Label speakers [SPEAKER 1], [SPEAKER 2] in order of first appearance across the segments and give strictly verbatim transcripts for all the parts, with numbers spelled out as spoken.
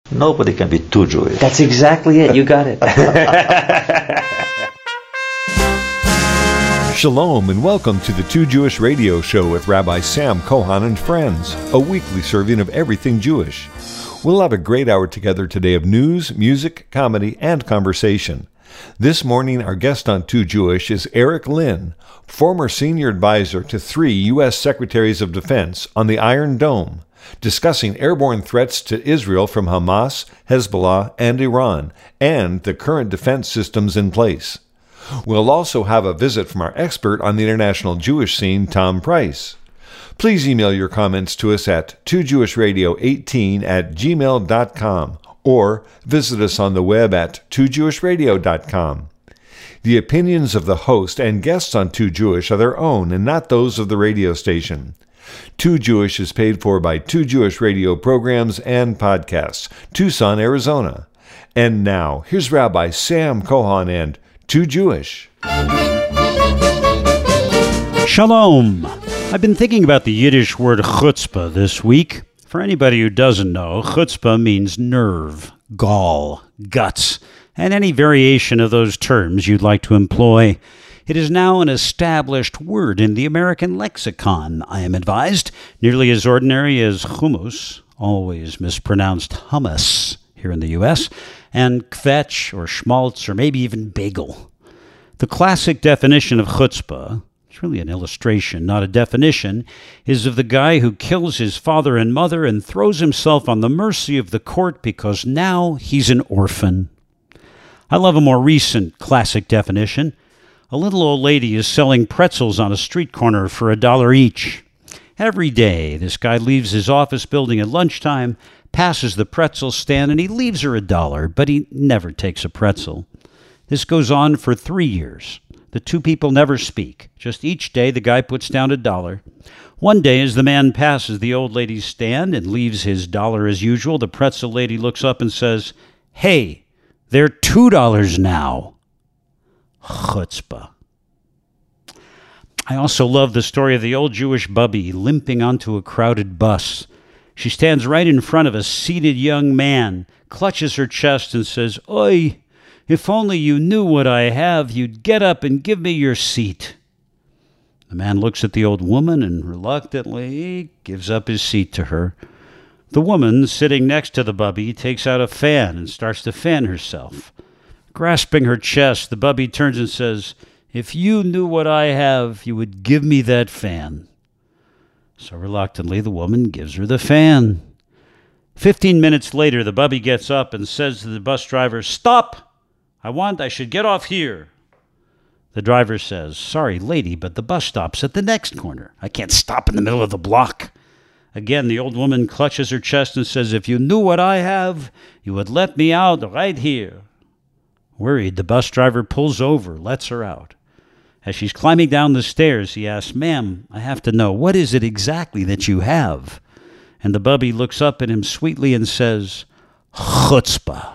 [SPEAKER 1] Nobody can be too Jewish.
[SPEAKER 2] That's exactly it. You got it.
[SPEAKER 3] Shalom and welcome to the Too Jewish Radio Show with Rabbi Sam Kohan and friends, a weekly serving of everything Jewish. We'll have a great hour together today of news, music, comedy, and conversation. This morning, our guest on Too Jewish is Eric Lynn, former senior advisor to three U S Secretaries of Defense on the Iron Dome, discussing airborne threats to Israel from Hamas, Hezbollah, and Iran, and the current defense systems in place. We'll also have a visit from our expert on the international Jewish scene, Tom Price. Please email your comments to us at two jewish radio eighteen at gmail dot com or visit us on the web at two jewish radio dot com. The opinions of the host and guests on Too Jewish are their own and not those of the radio station. Too Jewish is paid for by Too Jewish Radio programs and podcasts, Tucson, Arizona. And now, here's Rabbi Sam Kohan and Too Jewish.
[SPEAKER 4] Shalom. I've been thinking about the Yiddish word chutzpah this week. For anybody who doesn't know, chutzpah means nerve, gall, guts, and any variation of those terms you'd like to employ. It is now an established word in the American lexicon, I am advised, nearly as ordinary as hummus, always mispronounced hummus here in the U S, and kvetch or schmaltz or maybe even bagel. The classic definition of chutzpah, it's really an illustration, not a definition, is of the guy who kills his father and mother and throws himself on the mercy of the court because now he's an orphan. I love a more recent classic definition. A little old lady is selling pretzels on a street corner for a dollar each. Every day, this guy leaves his office building at lunchtime, passes the pretzel stand, and he leaves her a dollar, but he never takes a pretzel. This goes on for three years. The two people never speak. Just each day, the guy puts down a dollar. One day, as the man passes the old lady's stand and leaves his dollar as usual, the pretzel lady looks up and says, "Hey, they're two dollars now." Chutzpah. I also love the story of the old Jewish bubby limping onto a crowded bus. She stands right in front of a seated young man, clutches her chest and says, "Oi, if only you knew what I have, you'd get up and give me your seat." The man looks at the old woman and reluctantly gives up his seat to her. The woman, sitting next to the bubby, takes out a fan and starts to fan herself. Grasping her chest, the bubby turns and says, "If you knew what I have, you would give me that fan." So reluctantly, the woman gives her the fan. Fifteen minutes later, the bubby gets up and says to the bus driver, "Stop! I want, I should get off here." The driver says, "Sorry, lady, but the bus stops at the next corner. I can't stop in the middle of the block." Again, the old woman clutches her chest and says, "If you knew what I have, you would let me out right here." Worried, the bus driver pulls over, lets her out. As she's climbing down the stairs, he asks, "Ma'am, I have to know, what is it exactly that you have?" And the bubby looks up at him sweetly and says, "Chutzpah."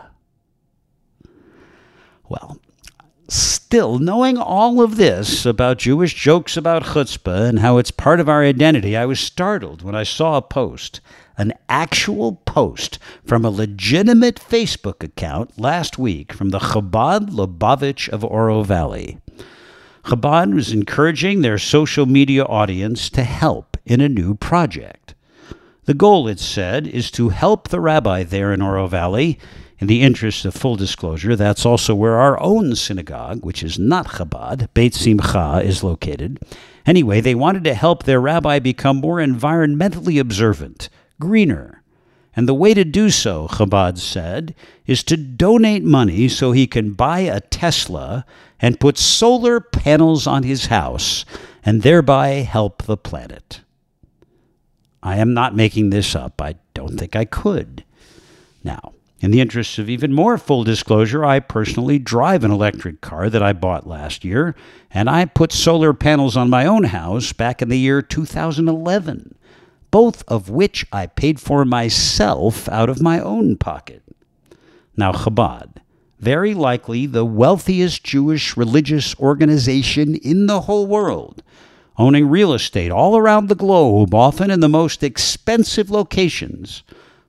[SPEAKER 4] Well, still, knowing all of this about Jewish jokes about chutzpah and how it's part of our identity, I was startled when I saw a post, an actual post from a legitimate Facebook account last week from the Chabad Lubavitch of Oro Valley. Chabad was encouraging their social media audience to help in a new project. The goal, it said, is to help the rabbi there in Oro Valley. In the interest of full disclosure, that's also where our own synagogue, which is not Chabad, Beit Simcha, is located. Anyway, they wanted to help their rabbi become more environmentally observant, greener. And the way to do so, Chabad said, is to donate money so he can buy a Tesla and put solar panels on his house and thereby help the planet. I am not making this up. I don't think I could. Now, in the interest of even more full disclosure, I personally drive an electric car that I bought last year, and I put solar panels on my own house back in the year two thousand eleven, both of which I paid for myself out of my own pocket. Now, Chabad, very likely the wealthiest Jewish religious organization in the whole world, owning real estate all around the globe, often in the most expensive locations,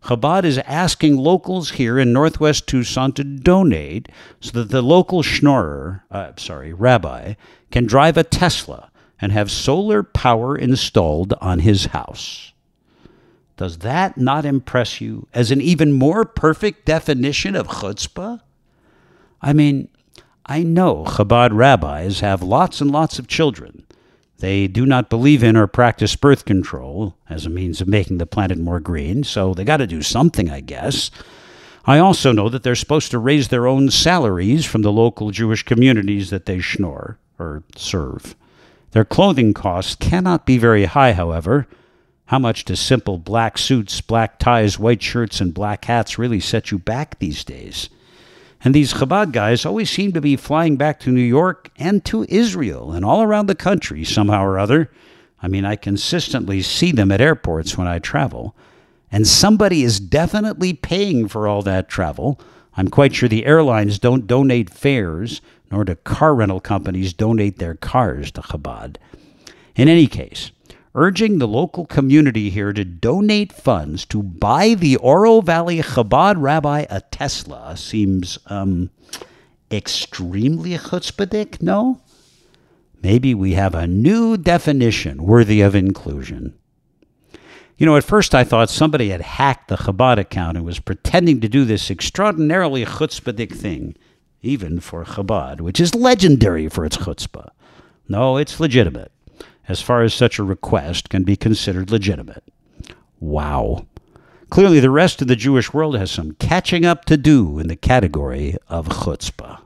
[SPEAKER 4] Chabad is asking locals here in northwest Tucson to donate so that the local schnorrer, uh, sorry, rabbi, can drive a Tesla and have solar power installed on his house. Does that not impress you as an even more perfect definition of chutzpah? I mean, I know Chabad rabbis have lots and lots of children. They do not believe in or practice birth control as a means of making the planet more green, so they got to do something, I guess. I also know that they're supposed to raise their own salaries from the local Jewish communities that they schnorr or serve. Their clothing costs cannot be very high, however. How much do simple black suits, black ties, white shirts, and black hats really set you back these days? And these Chabad guys always seem to be flying back to New York and to Israel and all around the country somehow or other. I mean, I consistently see them at airports when I travel. And somebody is definitely paying for all that travel. I'm quite sure the airlines don't donate fares, nor do car rental companies donate their cars to Chabad. In any case, urging the local community here to donate funds to buy the Oro Valley Chabad rabbi a Tesla seems, um, extremely chutzpahdik, no? Maybe we have a new definition worthy of inclusion. You know, at first I thought somebody had hacked the Chabad account and was pretending to do this extraordinarily chutzpahdik thing, even for Chabad, which is legendary for its chutzpah. No, it's legitimate, as far as such a request can be considered legitimate. Wow. Clearly the rest of the Jewish world has some catching up to do in the category of chutzpah.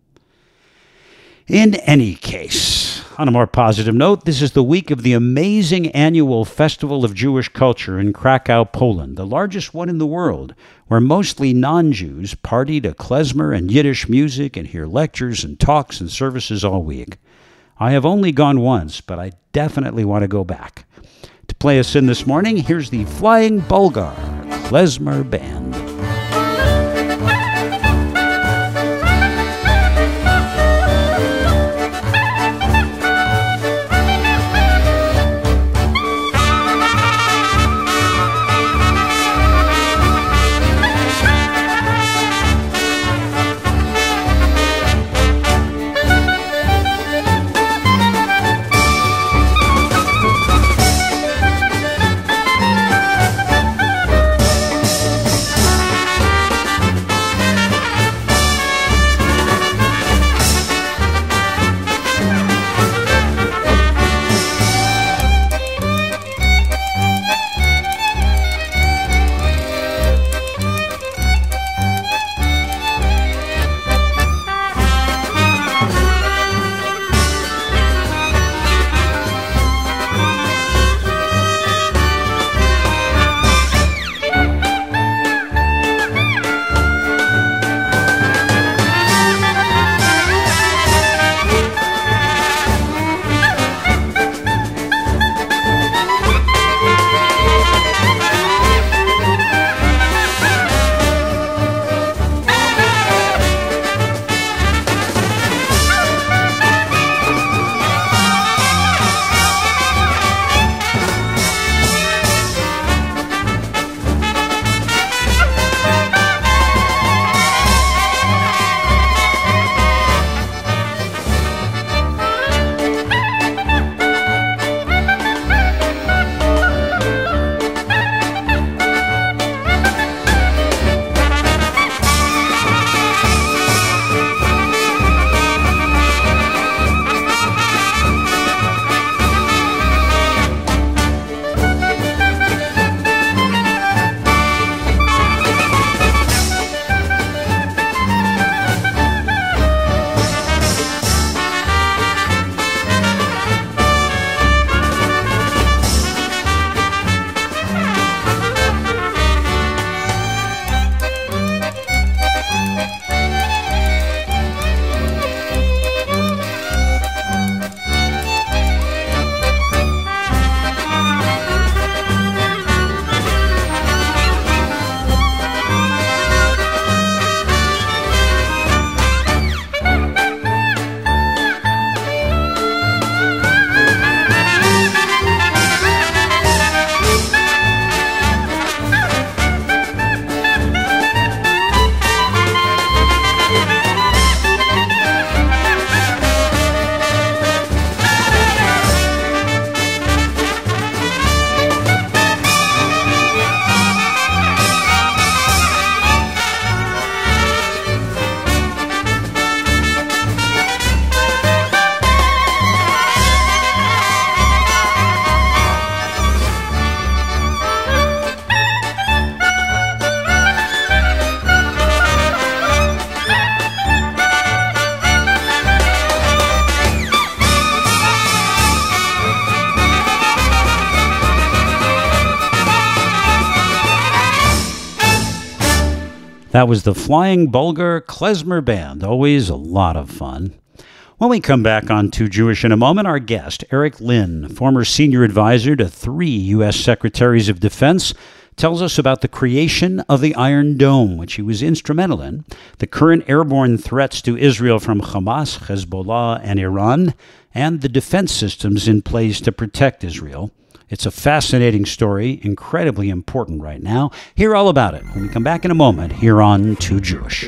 [SPEAKER 4] In any case, on a more positive note, this is the week of the amazing annual Festival of Jewish Culture in Krakow, Poland, the largest one in the world, where mostly non-Jews party to klezmer and Yiddish music and hear lectures and talks and services all week. I have only gone once, but I definitely want to go back. To play us in this morning, here's the Flying Bulgar Klezmer Band. That was the Flying Bulgar Klezmer Band. Always a lot of fun. When we come back on Too Jewish in a moment, our guest, Eric Lynn, former senior advisor to three U S Secretaries of Defense, tells us about the creation of the Iron Dome, which he was instrumental in, the current airborne threats to Israel from Hamas, Hezbollah, and Iran, and the defense systems in place to protect Israel. It's a fascinating story, incredibly important right now. Hear all about it when we come back in a moment here on Too Jewish.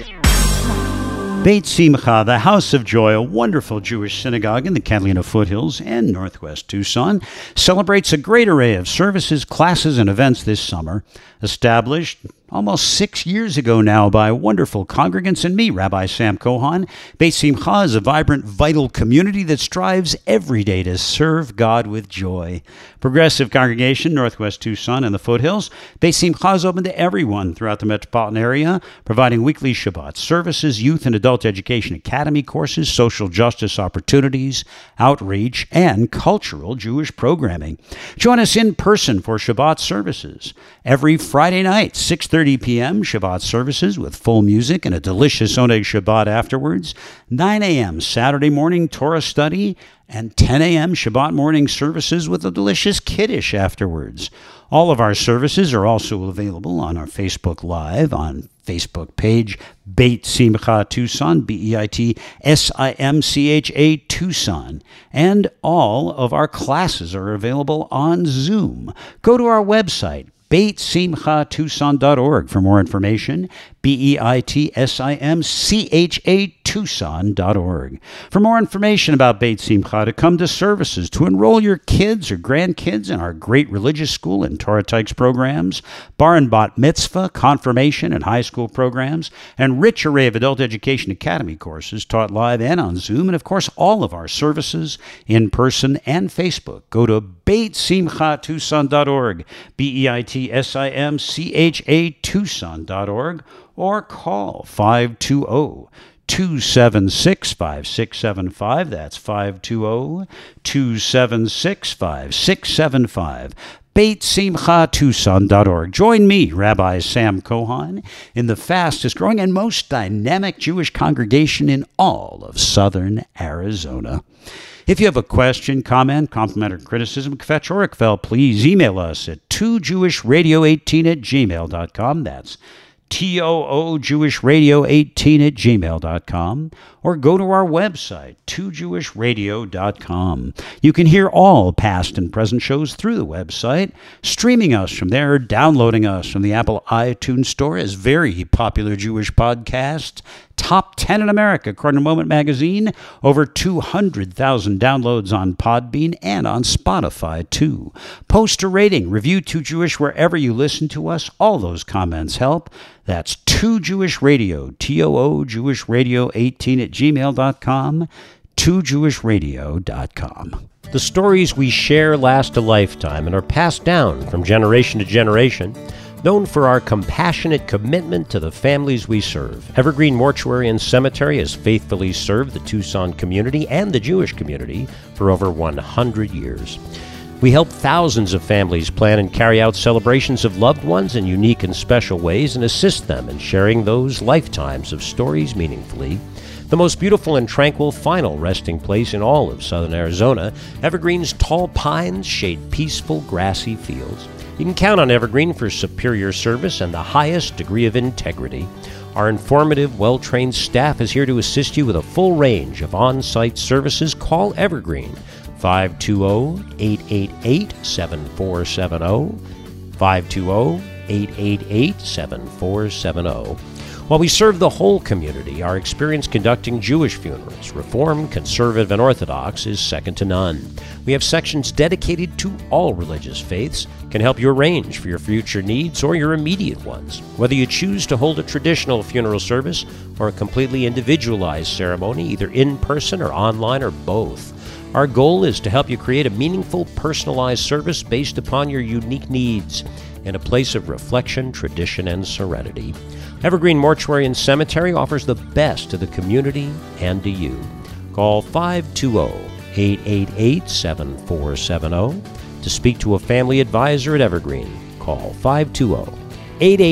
[SPEAKER 4] Beit Simcha, the House of Joy, a wonderful Jewish synagogue in the Catalina foothills and northwest Tucson, celebrates a great array of services, classes, and events this summer. Established almost six years ago now by wonderful congregants and me, Rabbi Sam Kohan, Beit Simcha is a vibrant, vital community that strives every day to serve God with joy. Progressive congregation, Northwest Tucson and the foothills, Beit Simcha is open to everyone throughout the metropolitan area, providing weekly Shabbat services, youth and adult education academy courses, social justice opportunities, outreach, and cultural Jewish programming. Join us in person for Shabbat services every Friday night, six thirty p.m. Shabbat services with full music and a delicious Oneg Shabbat afterwards, nine a.m. Saturday morning Torah study, and ten a.m. Shabbat morning services with a delicious Kiddush afterwards. All of our services are also available on our Facebook Live, on Facebook page Beit Simcha Tucson, B E I T S I M C H A Tucson. And all of our classes are available on Zoom. Go to our website, beit simcha tucson dot org for more information, B E I T S I M C H A Tucson dot org. For more information about Beit Simcha, to come to services, to enroll your kids or grandkids in our great religious school and Torah Tykes programs, bar and bat mitzvah, confirmation, and high school programs, and rich array of adult education academy courses taught live and on Zoom, and of course all of our services in person and Facebook. Go to beit simcha tucson dot org, B E I T S I M C H A Tucson dot org, or call five two zero, two seven six, five six seven five. That's five two zero, two seven six, five six seven five. beit simcha tucson dot org. Join me, Rabbi Sam Kohan, in the fastest growing and most dynamic Jewish congregation in all of southern Arizona. If you have a question, comment, compliment, or criticism, kvetch or ikvel, please email us at two jewish radio eighteen at gmail dot com. That's T O O Jewish Radio eighteen at gmail dot com, or go to our website, two jewish radio dot com. You can hear all past and present shows through the website, streaming us from there, downloading us from the Apple iTunes Store as very popular Jewish podcast. Top ten in America, according to Moment Magazine. Over two hundred thousand downloads on Podbean and on Spotify, too. Post a rating, review Too Jewish wherever you listen to us. All those comments help. That's Too Jewish Radio, T O O Jewish Radio eighteen at gmail dot com, two jewish radio dot com.
[SPEAKER 1] The stories we share last a lifetime and are passed down from generation to generation. Known for our compassionate commitment to the families we serve, Evergreen Mortuary and Cemetery has faithfully served the Tucson community and the Jewish community for over one hundred years. We help thousands of families plan and carry out celebrations of loved ones in unique and special ways and assist them in sharing those lifetimes of stories meaningfully. The most beautiful and tranquil final resting place in all of southern Arizona, Evergreen's tall pines shade peaceful grassy fields. You can count on Evergreen for superior service and the highest degree of integrity. Our informative, well-trained staff is here to assist you with a full range of on-site services. Call Evergreen, five two zero, eight eight eight, seven four seven zero, five two zero, eight eight eight, seven four seven zero. While we serve the whole community, our experience conducting Jewish funerals, Reform, Conservative, and Orthodox, is second to none. We have sections dedicated to all religious faiths, can help you arrange for your future needs or your immediate ones. Whether you choose to hold a traditional funeral service or a completely individualized ceremony, either in person or online or both, our goal is to help you create a meaningful, personalized service based upon your unique needs in a place of reflection, tradition, and serenity. Evergreen Mortuary and Cemetery offers the best to the community and to you. Call five two zero, eight eight eight, seven four seven zero. To speak to a family advisor at Evergreen, call five two zero, eight eight eight,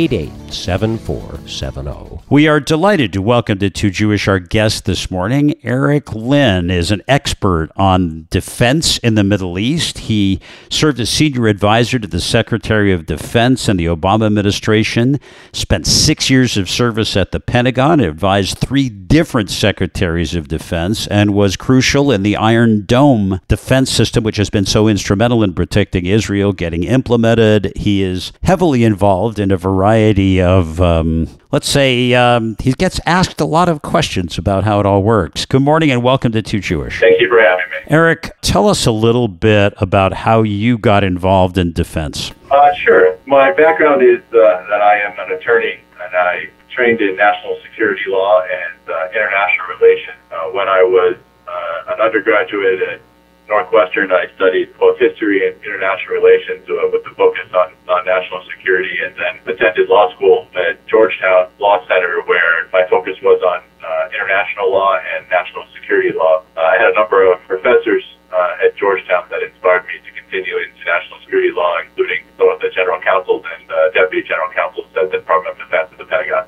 [SPEAKER 1] seven four seven zero.
[SPEAKER 4] We are delighted to welcome to Too Jewish our guest this morning. Eric Lynn is an expert on defense in the Middle East. He served as senior advisor to the Secretary of Defense in the Obama administration, spent six years of service at the Pentagon, advised three different secretaries of defense, and was crucial in the Iron Dome defense system, which has been so instrumental in protecting Israel getting implemented. He is heavily involved in a variety of, um, let's say, um, he gets asked a lot of questions about how it all works. Good morning and welcome to Too Jewish.
[SPEAKER 2] Thank you for having me.
[SPEAKER 4] Eric, tell us a little bit about how you got involved in defense.
[SPEAKER 2] Uh, sure. My background is uh, that I am an attorney, and I trained in national security law and uh, international relations. Uh, when I was uh, an undergraduate at Northwestern, I studied both history and international relations uh, with a focus on, on national security, and then attended law school at Georgetown Law Center, where my focus was on uh, international law and national security law. Uh, I had a number of professors uh, at Georgetown that inspired me to continue into national security law, including some of the general counsels and uh, deputy general counsels at the Department of Defense and the Pentagon.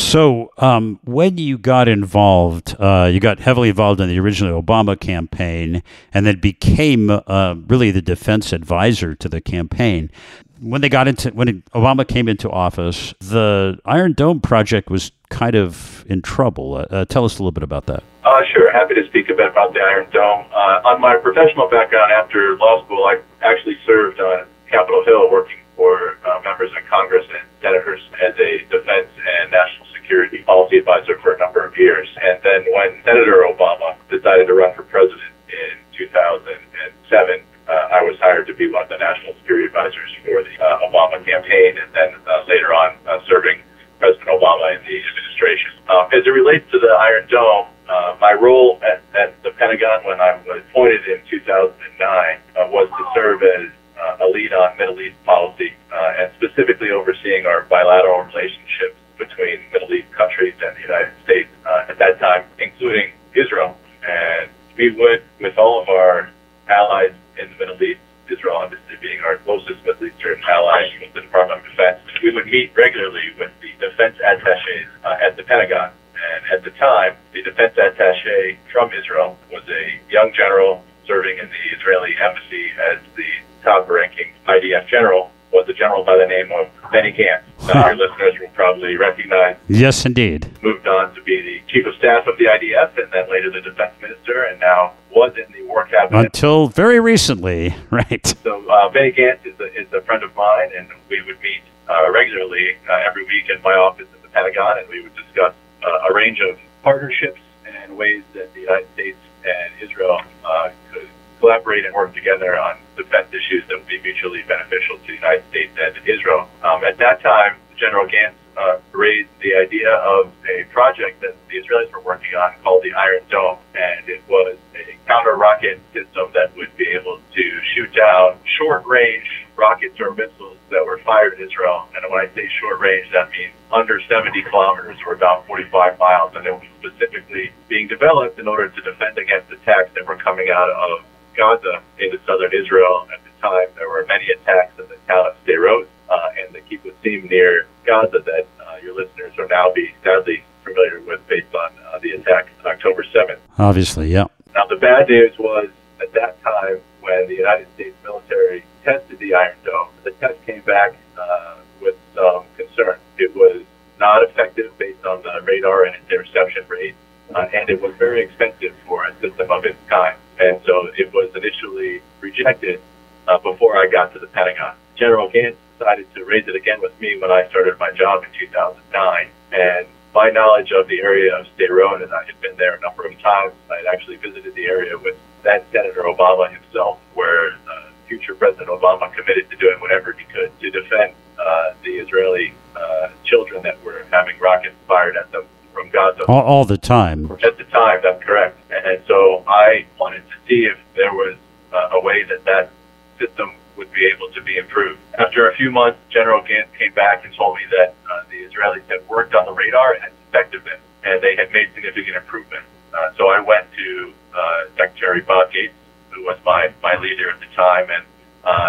[SPEAKER 4] So um, when you got involved, uh, you got heavily involved in the original Obama campaign and then became uh, really the defense advisor to the campaign. When they got into, when it, Obama came into office, the Iron Dome project was kind of in trouble. Uh, uh, tell us a little bit about that.
[SPEAKER 2] Uh, sure. Happy to speak a bit about the Iron Dome. Uh, on my professional background after law school, I actually served on Capitol Hill working for uh, members of Congress and senators as a defense and national security policy advisor for a number of years. And then when Senator Obama decided to run for president in two thousand seven, uh, I was hired to be one of the national security advisors for the uh, Obama campaign, and then uh, later on uh, serving President Obama in the administration. Um, as it relates to the Iron Dome, uh, my role at, at the Pentagon when I was appointed in two thousand nine uh, was to serve as uh, a lead on Middle East policy, uh, and specifically overseeing our bilateral relationships between Middle East countries and the United States uh, at that time, including Israel. And we would, with all of our allies in the Middle East, Israel obviously being our closest Middle Eastern ally with the Department of Defense, we would meet regularly with the defense attachés uh, at the Pentagon. And at the time, the defense attaché from Israel was a young general serving in the Israeli embassy as the top-ranking I D F general, was a general by the name of Benny Gantz. Some of your listeners will probably recognize.
[SPEAKER 4] Yes, indeed.
[SPEAKER 2] Moved on to be the chief of staff of the I D F, and then later the defense minister, and now was in the war cabinet.
[SPEAKER 4] Until very recently, right.
[SPEAKER 2] So uh, Benny Gantz is a, is a friend of mine, and we would meet uh, regularly uh, every week in my office at the Pentagon, and we would discuss uh, a range of partnerships and ways that the United States and Israel uh, could collaborate and work together on defense issues that would be mutually beneficial to the United States and to Israel. Um, at that time, General Gantz uh, raised the idea of a project that the Israelis were working on called the Iron Dome, and it was a counter-rocket system that would be able to shoot down short-range rockets or missiles that were fired at Israel. And when I say short-range, that means under seventy kilometers or about forty-five miles, and it was specifically being developed in order to defend against attacks that were coming out of Gaza into southern Israel. At the time, there were many attacks in the town of Sderot uh, and the Kibbutzim near Gaza that uh, your listeners will now be sadly familiar with based on uh, the attack on October seventh.
[SPEAKER 4] Obviously, yeah.
[SPEAKER 2] Now, the bad news was at that time when the United States military tested the Iron Dome, the test came back uh, with some concern. It was not effective based on the radar and its interception rate, uh, and it was very expensive for a system of its kind. And so it was initially rejected uh, before I got to the Pentagon. General Gantz decided to raise it again with me when I started my job in two thousand nine. And my knowledge of the area of Sderot, and I had been there a number of times, I had actually visited the area with then Senator Obama himself, where uh, future President Obama committed to doing whatever he could to defend uh, the Israeli uh, children that were having rockets fired at them from Gaza.
[SPEAKER 4] All, all the time.
[SPEAKER 2] At the time, that's correct. And so I wanted to see if there was uh, a way that that system would be able to be improved. After a few months, General Gantz came back and told me that uh, the Israelis had worked on the radar and its effectiveness, and they had made significant improvements. Uh, so I went to uh, Secretary Bob Gates, who was my, my leader at the time, and uh,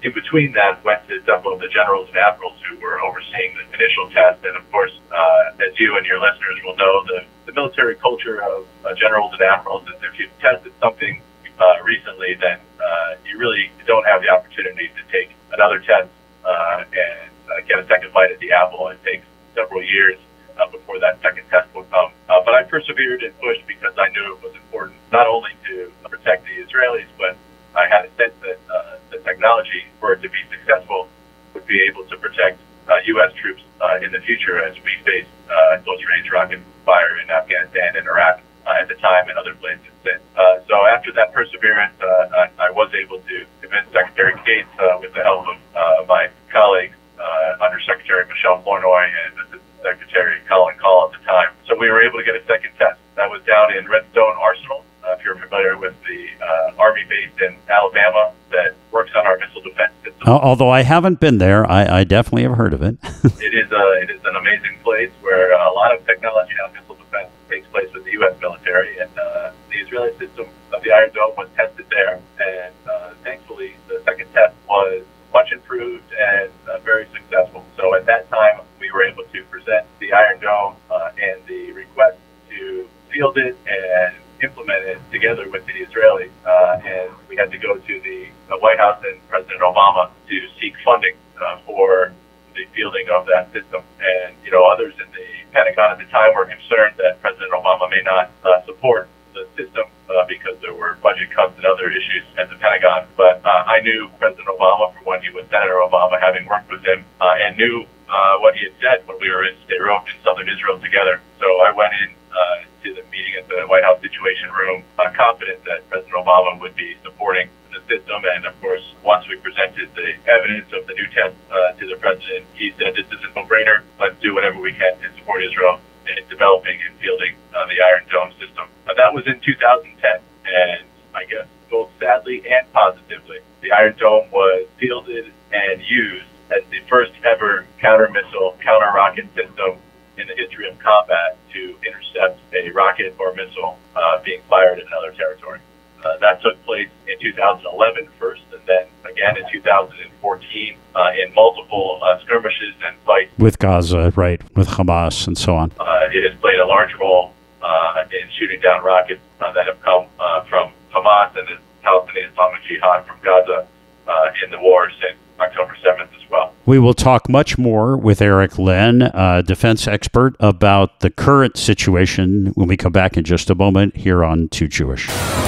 [SPEAKER 2] in between that, went to several of the generals and admirals who were overseeing the initial test. And of course, uh, as you and your listeners will know, the, the military culture of uh, generals and admirals is if you've tested something uh, recently, then uh, you really don't have the opportunity to take another test uh, and uh, get a second bite at the apple. It takes several years uh, before that second test will come. Uh, but I persevered and pushed because I knew it was important not only to protect the Israelis, but I had a sense that uh, the technology, for it to be successful, would be able to protect uh, U S troops uh, in the future as we face uh, close-range rocket fire in Afghanistan and Iraq uh, at the time and other places since. Uh, so after that perseverance, uh, I, I was able to convince Secretary Gates, uh, with the help of uh, my colleagues, uh, Undersecretary Michelle Flournoy and Assistant Secretary Colin Call at the time. So we were able to get a second test. That was down in Redstone Arsenal. Uh, if you're familiar with the uh, Army base in Alabama that works on our missile defense system.
[SPEAKER 4] Uh, although I haven't been there, I, I definitely have heard of it.
[SPEAKER 2] it is a, it is an amazing place where uh, a lot of technology on missile defense takes place with the U S military, and uh, the Israeli system of the Iron Dome was tested there. And uh, thankfully, the second test was much improved and uh, very successful. So at that time, we were able to present the Iron Dome uh, and the request to field it and implement it together with the Israelis, uh, and we had to go to the, the White House and President Obama to seek funding uh, for the fielding of that system. And, you know, others in the Pentagon at the time were concerned that President Obama may not uh, support the system uh, because there were budget cuts and other issues at the Pentagon. But uh, I knew President Obama from when he was Senator Obama, having worked with him, uh, and knew uh, what he had said when we were in Sderot in southern Israel together. So I went in uh, to the meeting at the White House Situation Room, uh, confident that President Obama would be supporting the system. And of course, once we presented the evidence of the new test uh, to the president, he said, "This is a no-brainer. Let's do whatever we can to support Israel in developing and fielding uh, the Iron Dome system." Uh, that was in two thousand ten, and I guess both sadly and positively, the Iron Dome was fielded and used as the first ever counter-missile, counter-rocket system in the history of combat to intercept a rocket or missile uh, being fired in another territory. Uh, that took place in two thousand eleven first, and then again in two thousand fourteen uh, in multiple uh, skirmishes and fights.
[SPEAKER 4] With Gaza, right, with Hamas and so on.
[SPEAKER 2] Uh, it has played a large role uh, in shooting down rockets uh, that have come uh, from Hamas and the Palestinian Islamic Jihad from Gaza uh, in the war since October seventh as well.
[SPEAKER 4] We will talk much more with Eric Lynn, a defense expert, about the current situation when we come back in just a moment here on Too Jewish.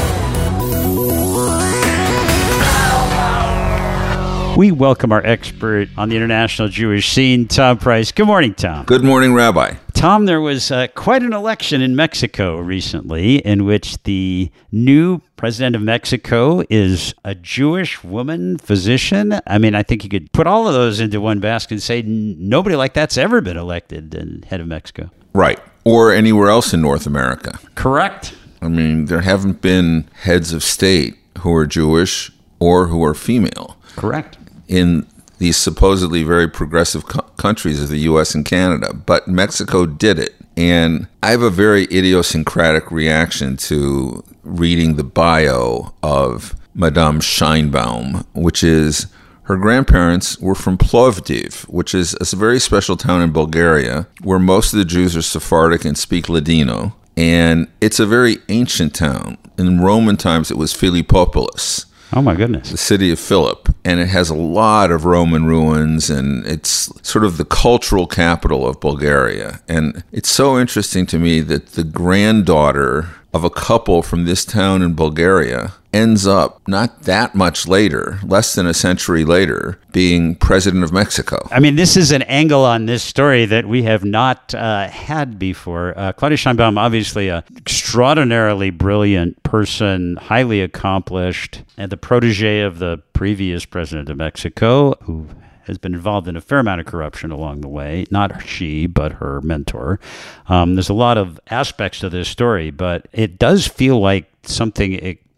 [SPEAKER 4] We welcome our expert on the international Jewish scene, Tom Price. Good morning, Tom.
[SPEAKER 5] Good morning, Rabbi.
[SPEAKER 4] Tom, there was uh, quite an election in Mexico recently in which the new president of Mexico is a Jewish woman physician. I mean, I think you could put all of those into one basket and say nobody like that's ever been elected and head of Mexico.
[SPEAKER 5] Right. Or anywhere else in North America.
[SPEAKER 4] Correct.
[SPEAKER 5] I mean, there haven't been heads of state who are Jewish or who are female.
[SPEAKER 4] Correct.
[SPEAKER 5] In these supposedly very progressive co- countries of the U S and Canada. But Mexico did it. And I have a very idiosyncratic reaction to reading the bio of Madame Sheinbaum, which is her grandparents were from Plovdiv, which is a very special town in Bulgaria where most of the Jews are Sephardic and speak Ladino. And it's a very ancient town. In Roman times, it was Philippopolis.
[SPEAKER 4] Oh, my goodness.
[SPEAKER 5] The city of Philip. And it has a lot of Roman ruins, and it's sort of the cultural capital of Bulgaria. And it's so interesting to me that the granddaughter of a couple from this town in Bulgaria ends up not that much later, less than a century later, being president of Mexico.
[SPEAKER 4] I mean, this is an angle on this story that we have not uh, had before. Uh, Claudia Sheinbaum, obviously an extraordinarily brilliant person, highly accomplished, and the protege of the previous president of Mexico, who has been involved in a fair amount of corruption along the way. Not she, but her mentor. Um, there's a lot of aspects to this story, but it does feel like something it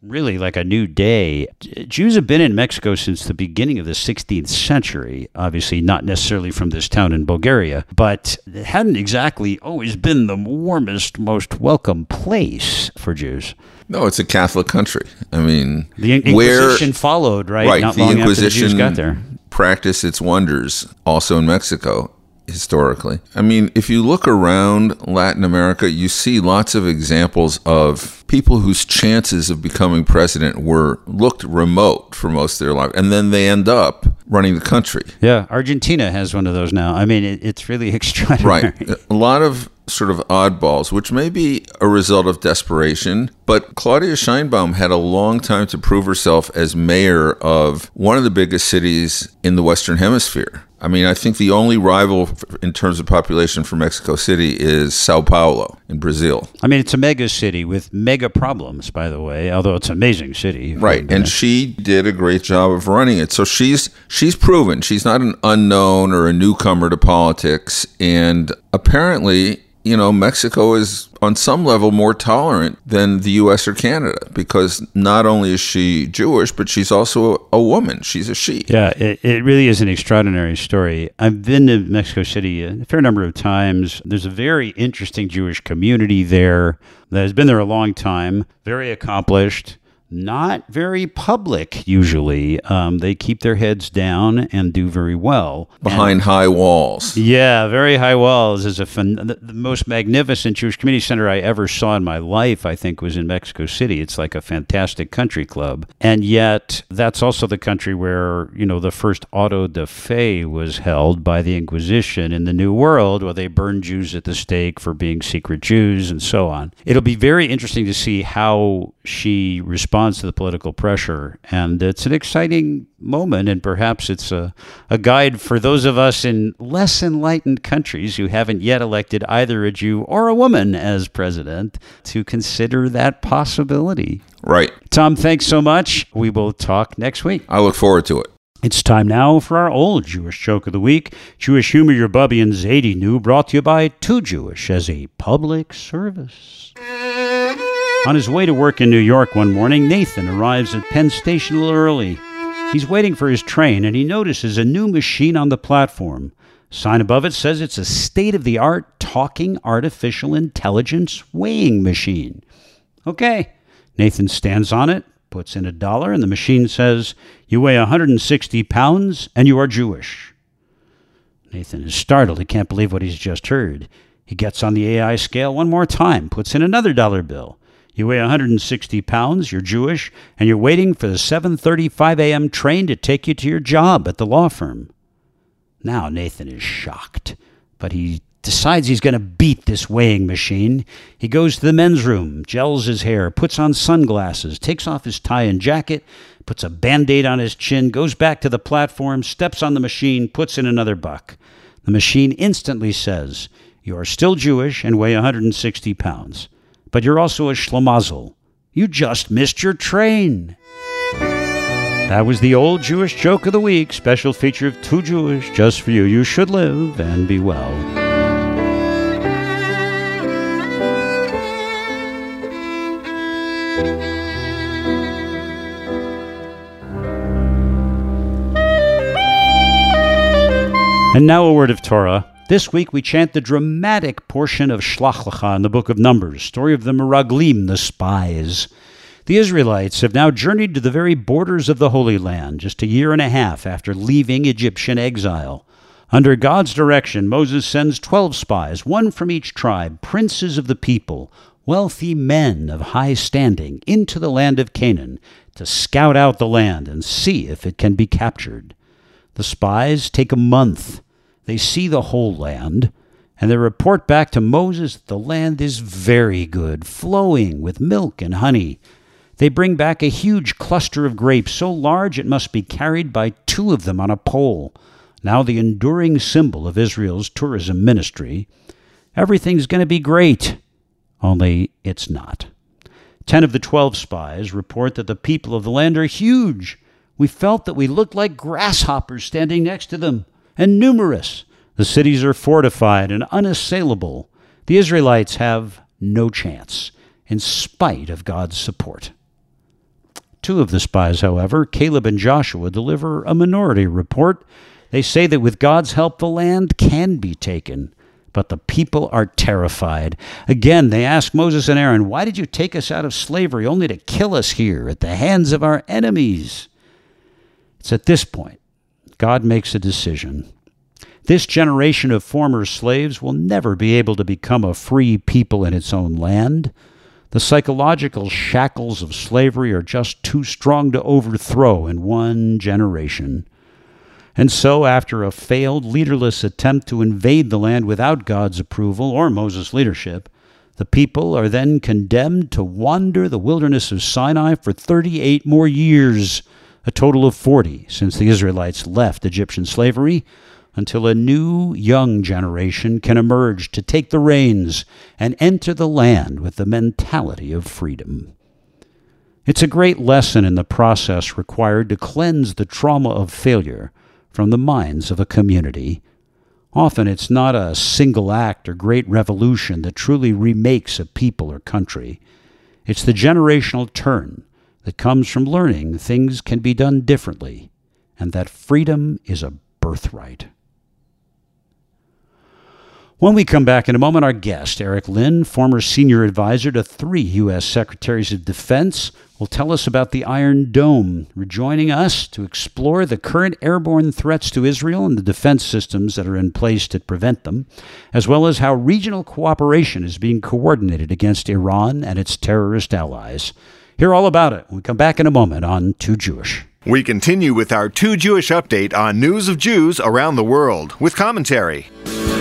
[SPEAKER 4] really like a new day. Jews have been in Mexico since the beginning of the sixteenth century, obviously not necessarily from this town in Bulgaria, but it hadn't exactly always been the warmest, most welcome place for Jews.
[SPEAKER 5] No, it's a Catholic country. I mean,
[SPEAKER 4] the Inquisition
[SPEAKER 5] where,
[SPEAKER 4] followed, right?
[SPEAKER 5] Right,
[SPEAKER 4] Not
[SPEAKER 5] the
[SPEAKER 4] long
[SPEAKER 5] Inquisition
[SPEAKER 4] after the Jews got there.
[SPEAKER 5] Practiced its wonders also in Mexico. Historically. I mean, if you look around Latin America, you see lots of examples of people whose chances of becoming president were looked remote for most of their life, and then they end up running the country.
[SPEAKER 4] Yeah, Argentina has one of those now. I mean, it, it's really extraordinary.
[SPEAKER 5] Right. A lot of sort of oddballs, which may be a result of desperation, but Claudia Sheinbaum had a long time to prove herself as mayor of one of the biggest cities in the Western Hemisphere. I mean, I think the only rival in terms of population for Mexico City is Sao Paulo in Brazil.
[SPEAKER 4] I mean, it's a mega city with mega problems, by the way, although it's an amazing city.
[SPEAKER 5] Right, and she did a great job of running it. So she's she's proven. She's not an unknown or a newcomer to politics. And apparently, you know, Mexico is on some level more tolerant than the U S or Canada, because not only is she Jewish, but she's also a woman. She's a she.
[SPEAKER 4] Yeah, it, it really is an extraordinary story. I've been to Mexico City a fair number of times. There's a very interesting Jewish community there that has been there a long time, very accomplished. Not very public, usually. Um, they keep their heads down and do very well.
[SPEAKER 5] Behind
[SPEAKER 4] and,
[SPEAKER 5] high walls.
[SPEAKER 4] Yeah, very high walls. Is a fun, the, the most magnificent Jewish community center I ever saw in my life, I think, was in Mexico City. It's like a fantastic country club. And yet, that's also the country where, you know, the first auto da fe was held by the Inquisition in the New World, where they burned Jews at the stake for being secret Jews and so on. It'll be very interesting to see how she responds to the political pressure, and it's an exciting moment, and perhaps it's a, a guide for those of us in less enlightened countries who haven't yet elected either a Jew or a woman as president to consider that possibility.
[SPEAKER 5] Right.
[SPEAKER 4] Tom, thanks so much. We will talk next week.
[SPEAKER 5] I look forward to it.
[SPEAKER 4] It's time now for our old Jewish joke of the week. Jewish humor your Bubby and Zadie knew, brought to you by Too Jewish as a public service. On his way to work in New York one morning, Nathan arrives at Penn Station a little early. He's waiting for his train, and he notices a new machine on the platform. Sign above it says it's a state-of-the-art talking artificial intelligence weighing machine. Okay. Nathan stands on it, puts in a dollar, and the machine says, "You weigh one hundred sixty pounds, and you are Jewish." Nathan is startled. He can't believe what he's just heard. He gets on the A I scale one more time, puts in another dollar bill. You weigh one hundred sixty pounds, you're Jewish, and you're waiting for the seven thirty-five a.m. train to take you to your job at the law firm. Now Nathan is shocked, but he decides he's going to beat this weighing machine. He goes to the men's room, gels his hair, puts on sunglasses, takes off his tie and jacket, puts a Band-Aid on his chin, goes back to the platform, steps on the machine, puts in another buck. The machine instantly says, "You are still Jewish and weigh one hundred sixty pounds. But you're also a schlemazel. You just missed your train." That was the old Jewish joke of the week, special feature of Too Jewish, just for you. You should live and be well. And now a word of Torah. This week we chant the dramatic portion of Shlach Lecha in the book of Numbers, story of the Meraglim, the spies. The Israelites have now journeyed to the very borders of the Holy Land, just a year and a half after leaving Egyptian exile. Under God's direction, Moses sends twelve spies, one from each tribe, princes of the people, wealthy men of high standing, into the land of Canaan to scout out the land and see if it can be captured. The spies take a month. They see the whole land, and they report back to Moses that the land is very good, flowing with milk and honey. They bring back a huge cluster of grapes, so large it must be carried by two of them on a pole, now the enduring symbol of Israel's tourism ministry. Everything's going to be great, only it's not. Ten of the twelve spies report that the people of the land are huge. We felt that we looked like grasshoppers standing next to them, and numerous. The cities are fortified and unassailable. The Israelites have no chance, in spite of God's support. Two of the spies, however, Caleb and Joshua, deliver a minority report. They say that with God's help, the land can be taken, but the people are terrified. Again, they ask Moses and Aaron, "Why did you take us out of slavery only to kill us here at the hands of our enemies?" It's at this point God makes a decision. This generation of former slaves will never be able to become a free people in its own land. The psychological shackles of slavery are just too strong to overthrow in one generation. And so, after a failed, leaderless attempt to invade the land without God's approval or Moses' leadership, the people are then condemned to wander the wilderness of Sinai for thirty-eight more years, a total of forty since the Israelites left Egyptian slavery, until a new young generation can emerge to take the reins and enter the land with the mentality of freedom. It's a great lesson in the process required to cleanse the trauma of failure from the minds of a community. Often it's not a single act or great revolution that truly remakes a people or country. It's the generational turn that comes from learning things can be done differently and that freedom is a birthright. When we come back in a moment, our guest, Eric Lynn, former senior advisor to three U S Secretaries of Defense, will tell us about the Iron Dome, rejoining us to explore the current airborne threats to Israel and the defense systems that are in place to prevent them, as well as how regional cooperation is being coordinated against Iran and its terrorist allies. Hear all about it when we come back in a moment on Too Jewish.
[SPEAKER 6] We continue with our Too Jewish update on news of Jews around the world with commentary.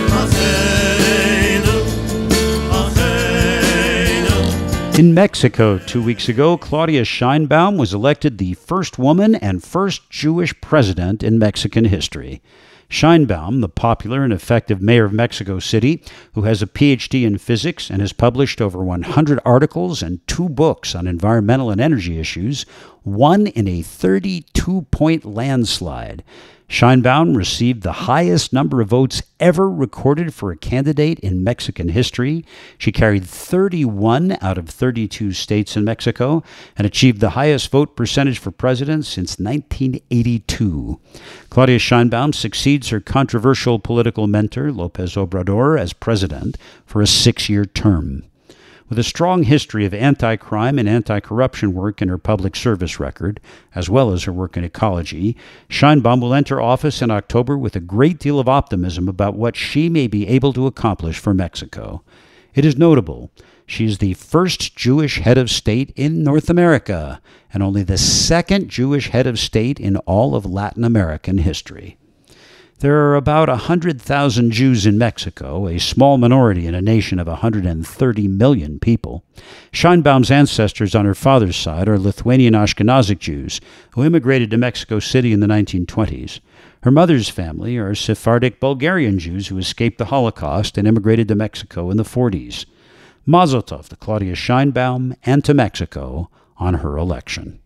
[SPEAKER 4] In Mexico, two weeks ago, Claudia Sheinbaum was elected the first woman and first Jewish president in Mexican history. Sheinbaum, the popular and effective mayor of Mexico City, who has a P H D in physics and has published over one hundred articles and two books on environmental and energy issues, won in a thirty-two point landslide. Sheinbaum received the highest number of votes ever recorded for a candidate in Mexican history. She carried thirty-one out of thirty-two states in Mexico and achieved the highest vote percentage for president since nineteen eighty-two. Claudia Sheinbaum succeeds her controversial political mentor, López Obrador, as president for a six-year term. With a strong history of anti-crime and anti-corruption work in her public service record, as well as her work in ecology, Sheinbaum will enter office in October with a great deal of optimism about what she may be able to accomplish for Mexico. It is notable she is the first Jewish head of state in North America, and only the second Jewish head of state in all of Latin American history. There are about one hundred thousand Jews in Mexico, a small minority in a nation of one hundred thirty million people. Sheinbaum's ancestors on her father's side are Lithuanian Ashkenazic Jews who immigrated to Mexico City in the nineteen twenties. Her mother's family are Sephardic Bulgarian Jews who escaped the Holocaust and immigrated to Mexico in the forties. Mazel tov to Claudia Sheinbaum and to Mexico on her election.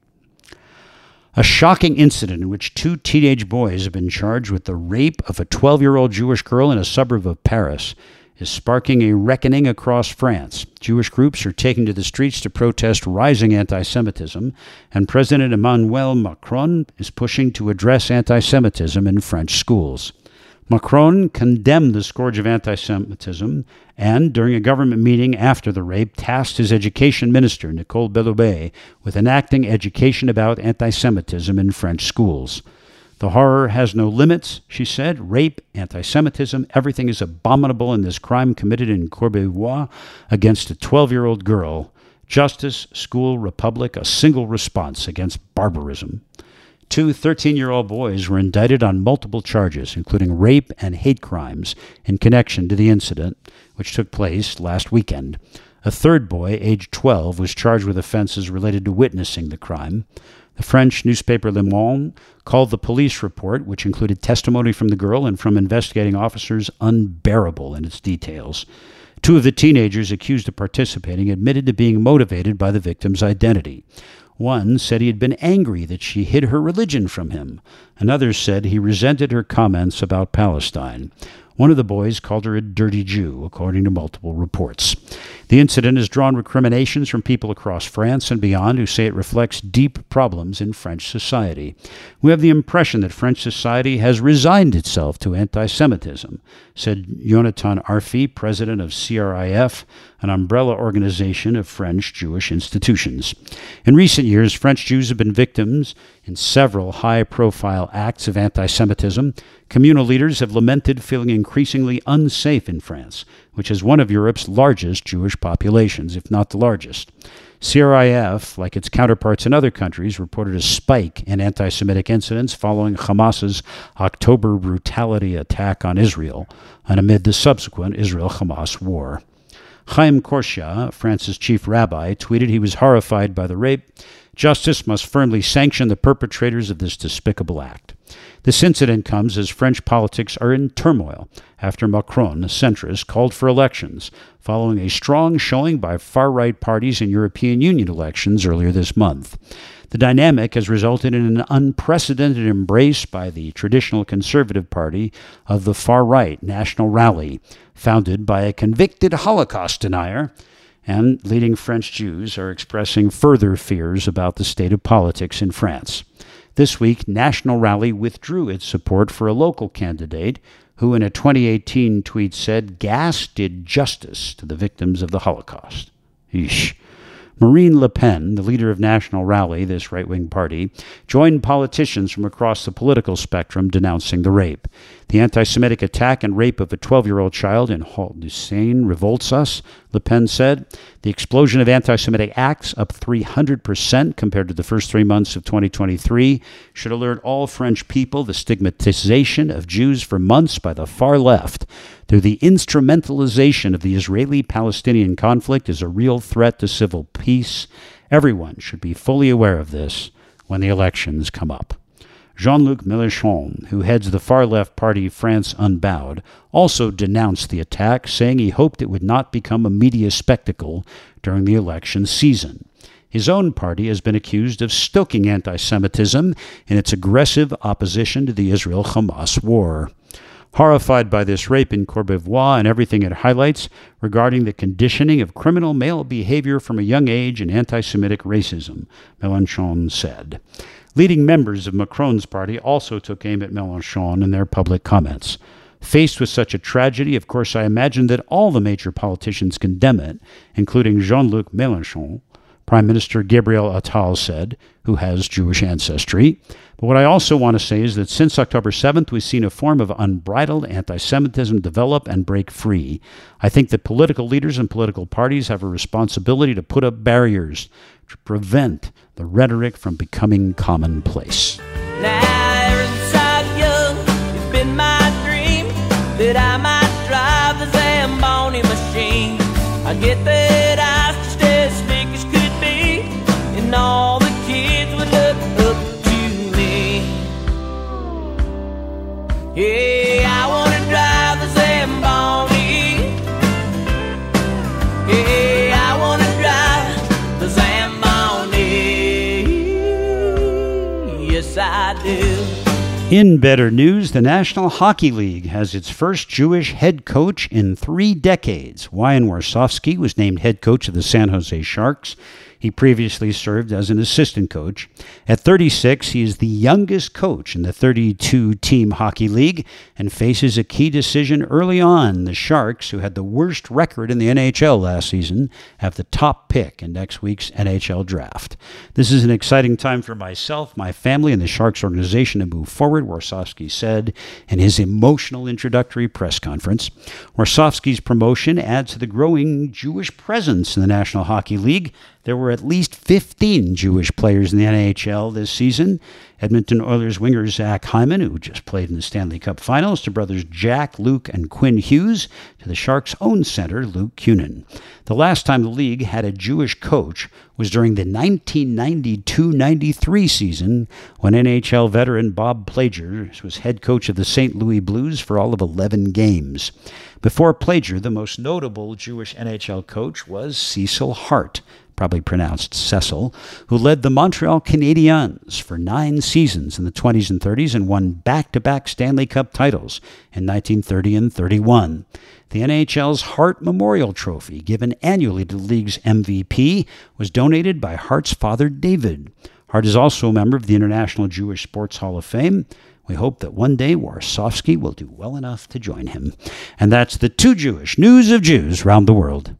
[SPEAKER 4] A shocking incident in which two teenage boys have been charged with the rape of a twelve-year-old Jewish girl in a suburb of Paris is sparking a reckoning across France. Jewish groups are taking to the streets to protest rising anti-Semitism, and President Emmanuel Macron is pushing to address anti-Semitism in French schools. Macron condemned the scourge of anti-Semitism and, during a government meeting after the rape, tasked his education minister, Nicole Belloubet, with enacting education about anti-Semitism in French schools. The horror has no limits, she said. Rape, anti-Semitism, everything is abominable in this crime committed in Courbevoie against a twelve-year-old girl. Justice, school, republic, a single response against barbarism. Two thirteen-year-old boys were indicted on multiple charges, including rape and hate crimes, in connection to the incident, which took place last weekend. A third boy, aged twelve, was charged with offenses related to witnessing the crime. The French newspaper Le Monde called the police report, which included testimony from the girl and from investigating officers, unbearable in its details. Two of the teenagers accused of participating admitted to being motivated by the victim's identity. One said he had been angry that she hid her religion from him. Another said he resented her comments about Palestine. One of the boys called her a dirty Jew, according to multiple reports. The incident has drawn recriminations from people across France and beyond who say it reflects deep problems in French society. We have the impression that French society has resigned itself to anti-Semitism, said Yonatan Arfi, president of C R I F, an umbrella organization of French Jewish institutions. In recent years, French Jews have been victims in several high-profile acts of anti-Semitism. Communal leaders have lamented feeling increasingly unsafe in France, which is one of Europe's largest Jewish populations, if not the largest. C R I F, like its counterparts in other countries, reported a spike in anti-Semitic incidents following Hamas's October brutality attack on Israel and amid the subsequent Israel-Hamas war. Chaim Korsia, France's chief rabbi, tweeted he was horrified by the rape. Justice must firmly sanction the perpetrators of this despicable act. This incident comes as French politics are in turmoil after Macron, a centrist, called for elections, following a strong showing by far-right parties in European Union elections earlier this month. The dynamic has resulted in an unprecedented embrace by the traditional Conservative Party of the far-right National Rally, founded by a convicted Holocaust denier, and leading French Jews are expressing further fears about the state of politics in France. This week, National Rally withdrew its support for a local candidate who in a twenty eighteen tweet said, "Gas did justice to the victims of the Holocaust." Eesh. Marine Le Pen, the leader of National Rally, this right-wing party, joined politicians from across the political spectrum denouncing the rape. The anti-Semitic attack and rape of a twelve-year-old child in Hauts-de-Seine revolts us, Le Pen said. The explosion of anti-Semitic acts, up three hundred percent compared to the first three months of twenty twenty-three, should alert all French people the stigmatization of Jews for months by the far left through the instrumentalization of the Israeli-Palestinian conflict is a real threat to civil peace. Everyone should be fully aware of this when the elections come up. Jean-Luc Mélenchon, who heads the far-left party France Unbowed, also denounced the attack, saying he hoped it would not become a media spectacle during the election season. His own party has been accused of stoking anti-Semitism in its aggressive opposition to the Israel-Hamas war. Horrified by this rape in Courbevoie and everything it highlights regarding the conditioning of criminal male behavior from a young age and anti-Semitic racism, Mélenchon said. Leading members of Macron's party also took aim at Mélenchon in their public comments. Faced with such a tragedy, of course, I imagine that all the major politicians condemn it, including Jean-Luc Mélenchon. Prime Minister Gabriel Attal said, who has Jewish ancestry. But what I also want to say is that since October seventh, we've seen a form of unbridled anti-Semitism develop and break free. I think that political leaders and political parties have a responsibility to put up barriers to prevent the rhetoric from becoming commonplace.
[SPEAKER 7] Now, ever since I was young, it's been my dream that I might drive the Zamboni machine. I get that ice just as slick as could be, and all the kids would look up to me. Yeah, I want to drive the Zamboni. Yeah, I want to drive the Zamboni. Yes, I do.
[SPEAKER 4] In better news, the National Hockey League has its first Jewish head coach in three decades. Wyan Warsofsky was named head coach of the San Jose Sharks. He previously served as an assistant coach. At thirty-six, he is the youngest coach in the thirty-two team hockey league and faces a key decision early on. The Sharks, who had the worst record in the N H L last season, have the top pick in next week's N H L draft. This is an exciting time for myself, my family, and the Sharks organization to move forward, Warsofsky said in his emotional introductory press conference. Warsofsky's promotion adds to the growing Jewish presence in the National Hockey League. There were at least fifteen Jewish players in the N H L this season. Edmonton Oilers winger Zach Hyman, who just played in the Stanley Cup Finals, to brothers Jack, Luke, and Quinn Hughes, to the Sharks' own center, Luke Kunin. The last time the league had a Jewish coach was during the nineteen ninety-two ninety-three season, when N H L veteran Bob Plager was head coach of the Saint Louis Blues for all of eleven games. Before Plager, the most notable Jewish N H L coach was Cecil Hart, probably pronounced Cecil, who led the Montreal Canadiens for nine seasons in the twenties and thirties and won back-to-back Stanley Cup titles in nineteen thirty and thirty-one. The N H L's Hart Memorial Trophy, given annually to the league's M V P, was donated by Hart's father, David. Hart is also a member of the International Jewish Sports Hall of Fame. We hope that one day Warshawski will do well enough to join him. And that's the Too Jewish News of Jews Round the World.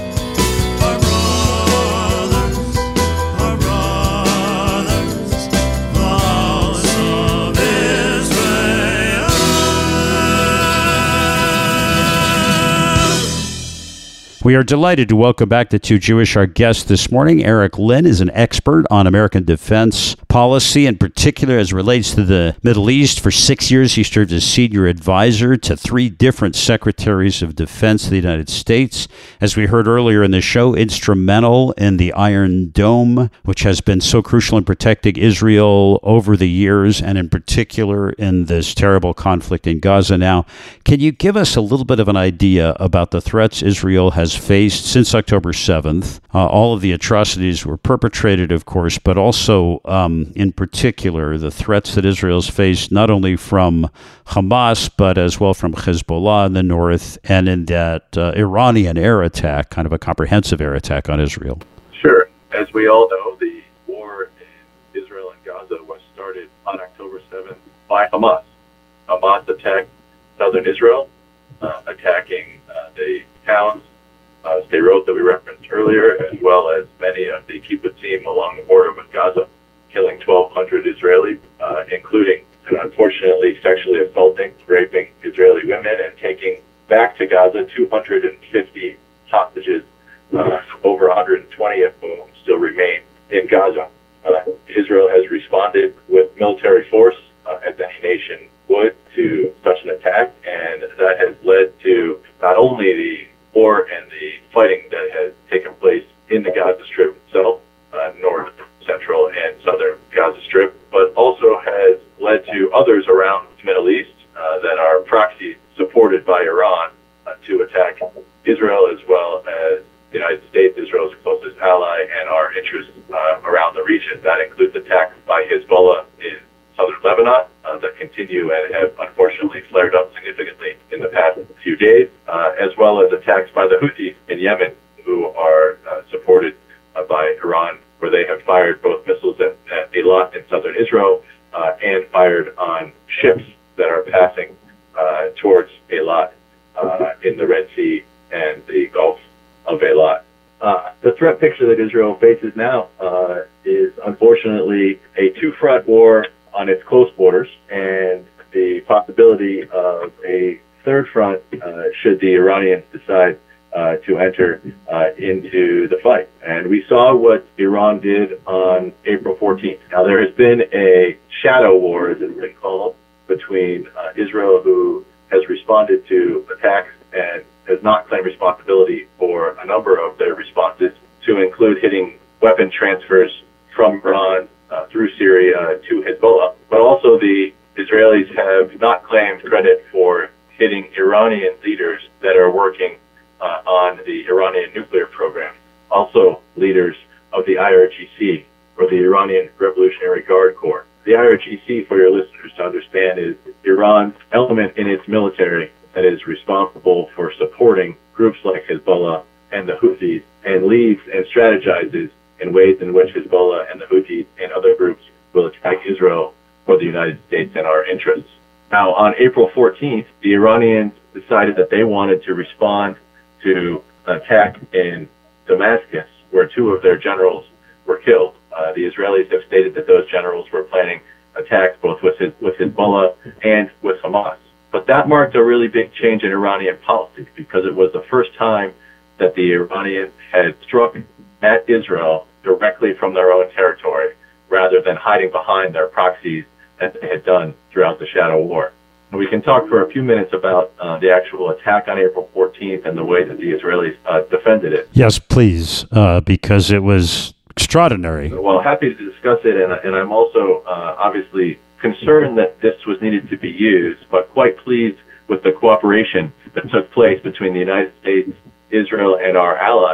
[SPEAKER 4] We are delighted to welcome back the Too Jewish. Our guest this morning, Eric Lynn, is an expert on American defense policy, in particular as relates to the Middle East. For six years, he served as senior advisor to three different secretaries of defense of the United States. As we heard earlier in the show, instrumental in the Iron Dome, which has been so crucial in protecting Israel over the years, and in particular in this terrible conflict in Gaza now. Can you give us a little bit of an idea about the threats Israel has faced since October seventh? Uh, all of the atrocities were perpetrated, of course, but also, um, in particular, the threats that Israel's faced not only from Hamas, but as well from Hezbollah in the north, and in that uh, Iranian air attack, kind of a comprehensive air attack on Israel.
[SPEAKER 2] Sure. As we all know, the war in Israel and Gaza was started on October seventh by Hamas. Hamas attacked southern Israel, uh, attacking uh, the towns, Uh, Sderot that we referenced earlier, as well as many of the kibbutzim along the border with Gaza, killing twelve hundred Israelis, uh, including, and unfortunately, sexually assaulting, raping Israeli women, and taking back to Gaza two hundred fifty hostages, uh, over one hundred twenty of whom still remain in Gaza. Uh, Israel has responded with military force, uh, as any nation would, to such an attack, and that has led to not only the war and the fighting that has taken place in the Gaza Strip itself, uh, north, central, and southern Gaza Strip, but also has led to others around the Middle East uh, that are proxies supported by Iran uh, to attack Israel, as well as the United States, Israel's closest ally, and our interests uh, around the region. That includes attacks by Hezbollah in southern Lebanon uh, that continue and have unfortunately flared up significantly in the past few days, uh, as well as attacks by the Houthis in Yemen, who are uh, supported uh, by Iran, where they have fired both missiles at, at Eilat in southern Israel uh, and fired on ships that are passing uh, towards Eilat uh, in the Red Sea and the Gulf of Eilat. Uh, the threat picture that Israel faces now uh, is unfortunately a two-front war on its close borders, and the possibility of a third front uh, should the Iranians decide uh, to enter uh, into the fight. And we saw what Iran did on April fourteenth. Now, there has been a shadow war, as it's been called, between uh, Israel, who has responded to attacks and has not claimed responsibility for a number of their responses, to include hitting weapon transfers from Iran Uh, through Syria to Hezbollah. But also the Israelis have not claimed credit for hitting Iranian leaders that are working uh, on the Iranian nuclear program. Also leaders of the I R G C, or the Iranian Revolutionary Guard Corps. The I R G C, for your listeners to understand, is Iran's element in its military that is responsible for supporting groups like Hezbollah and the Houthis, and leads and strategizes in ways in which Hezbollah and the Houthis and other groups will attack Israel for the United States and our interests. Now, on April fourteenth, the Iranians decided that they wanted to respond to an attack in Damascus, where two of their generals were killed. Uh, the Israelis have stated that those generals were planning attacks both with, his, with Hezbollah and with Hamas. But that marked a really big change in Iranian policy, because it was the first time that the Iranians had struck at Israel directly from their own territory, rather than hiding behind their proxies as they had done throughout the Shadow War. And we can talk for a few minutes about uh, the actual attack on April fourteenth and the way that the Israelis uh, defended it.
[SPEAKER 4] Yes, please, uh, because it was extraordinary.
[SPEAKER 2] Well, happy to discuss it, and, and I'm also uh, obviously concerned that this was needed to be used, but quite pleased with the cooperation that took place between the United States, Israel, and our allies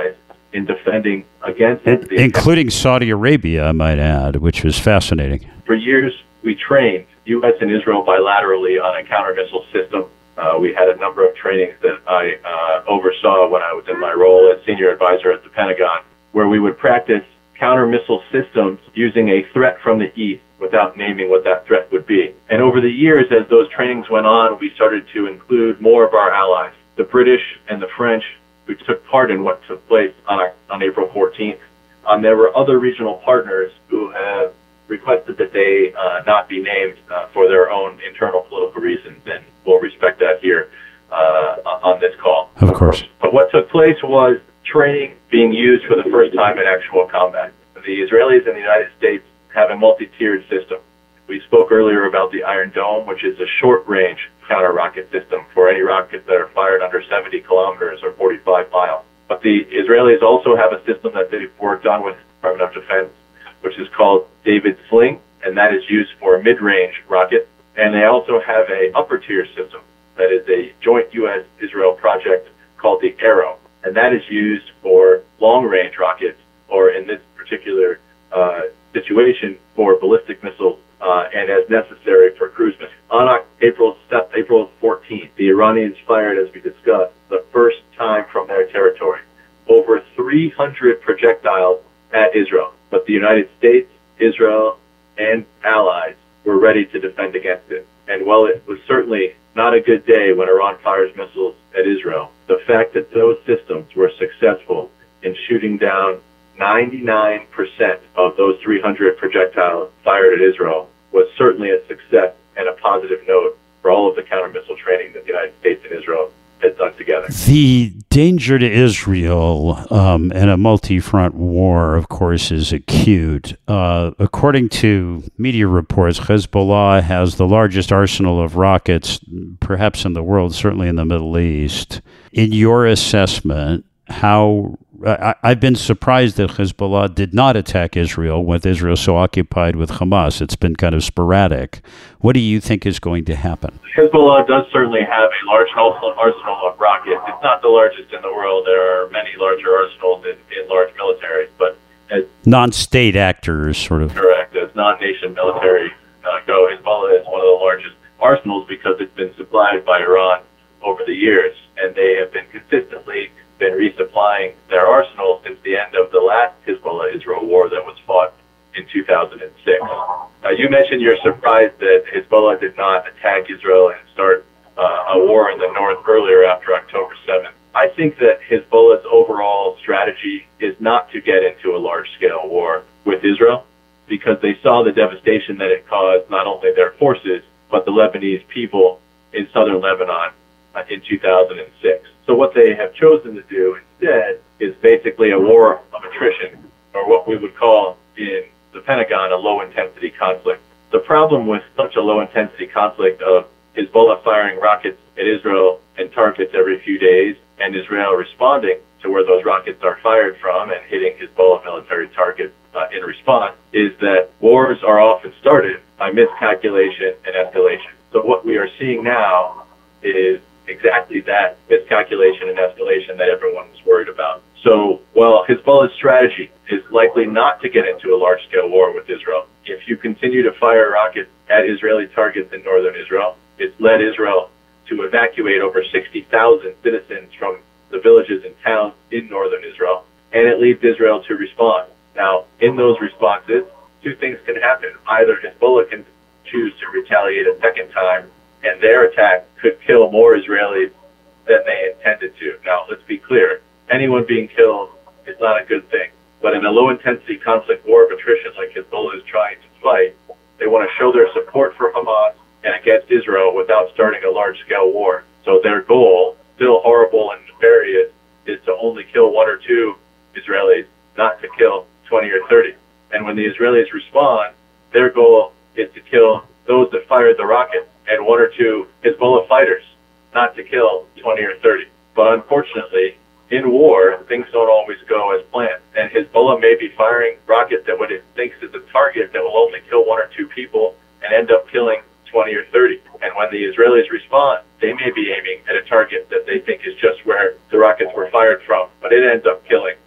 [SPEAKER 2] in defending against it.
[SPEAKER 4] Including Saudi Arabia, I might add, which was fascinating.
[SPEAKER 2] For years, we trained U S and Israel bilaterally on a counter-missile system. Uh, we had a number of trainings that I uh, oversaw when I was in my role as senior advisor at the Pentagon, where we would practice counter-missile systems using a threat from the east without naming what that threat would be. And over the years, as those trainings went on, we started to include more of our allies, the British and the French, who took part in what took place on, on April fourteenth. Um, there were other regional partners who have requested that they uh, not be named uh, for their own internal political reasons, and we'll respect that here uh, on this call.
[SPEAKER 4] Of course.
[SPEAKER 2] But what took place was training being used for the first time in actual combat. The Israelis and the United States have a multi-tiered system. We spoke earlier about the Iron Dome, which is a short-range counter-rocket system for any rockets that are fired under seventy kilometers or forty-five miles. But the Israelis also have a system that they've worked on with the Department of Defense, which is called David Sling, and that is used for mid-range rockets. And they also have a upper-tier system that is a joint U S Israel project called the Arrow, and that is used for long-range rockets, or in this particular uh, situation, for ballistic missiles, uh, and as necessary for cruise missiles. On April April fourteenth, the Iranians fired, as we discussed, the first time from their territory, over three hundred projectiles at Israel. But the United States, Israel, and allies were ready to defend against it. And while it was certainly not a good day when Iran fires missiles at Israel, the fact that those systems were successful in shooting down ninety-nine percent of those three hundred projectiles fired at Israel was certainly a success and a positive note for all of the counter-missile training that the United States and Israel had done together.
[SPEAKER 4] The danger to Israel um, in a multi-front war, of course, is acute. Uh, according to media reports, Hezbollah has the largest arsenal of rockets, perhaps in the world, certainly in the Middle East. In your assessment, how I, I've been surprised that Hezbollah did not attack Israel with Israel so occupied with Hamas. It's been kind of sporadic. What do you think is going to happen?
[SPEAKER 2] Hezbollah does certainly have a large arsenal of rockets. It's not the largest in the world. There are many larger arsenals in, in large militaries, but as
[SPEAKER 4] non-state actors, sort of.
[SPEAKER 2] Correct. As non-nation military uh, go, Hezbollah is one of the largest arsenals because it's been supplied by Iran over the years, and they have been consistently been resupplying their arsenal since the end of the last Hezbollah-Israel war that was fought in two thousand six. Uh, you mentioned you're surprised that Hezbollah did not attack Israel and start uh, a war in the north earlier after October seventh. I think that Hezbollah's overall strategy is not to get into a large-scale war with Israel because they saw the devastation that it caused not only their forces, but the Lebanese people in southern Lebanon uh, in two thousand six. So what they have chosen to do instead is basically a war of attrition, or what we would call in the Pentagon a low-intensity conflict. The problem with such a low-intensity conflict of Hezbollah firing rockets at Israel and targets every few days, and Israel responding to where those rockets are fired from and hitting Hezbollah military targets uh, in response, is that wars are often started by miscalculation and escalation. So what we are seeing now is exactly that miscalculation and escalation that everyone was worried about. So while Hezbollah's strategy is likely not to get into a large-scale war with Israel, if you continue to fire rockets at Israeli targets in northern Israel, it's led Israel to evacuate over sixty thousand citizens from the villages and towns in northern Israel, and it leads Israel to respond. Now, in those responses, two things can happen. Either Hezbollah can choose to retaliate a second time, and their attack could kill more Israelis than they intended to. Now, let's be clear. Anyone being killed is not a good thing. But in a low-intensity conflict war of attrition like Hezbollah is trying to fight, they want to show their support for Hamas and against Israel without starting a large-scale war. So their goal, still horrible and nefarious, is to only kill one or two Israelis, not to kill twenty or thirty. And when the Israelis respond, their goal is to kill those that fired the rockets and one or two Hezbollah fighters, not to kill twenty or thirty. But unfortunately, in war, things don't always go as planned. And Hezbollah may be firing rockets at what it thinks is a target that will only kill one or two people and end up killing twenty or thirty. And when the Israelis respond, they may be aiming at a target that they think is just where the rockets were fired from, but it ends up killing twenty or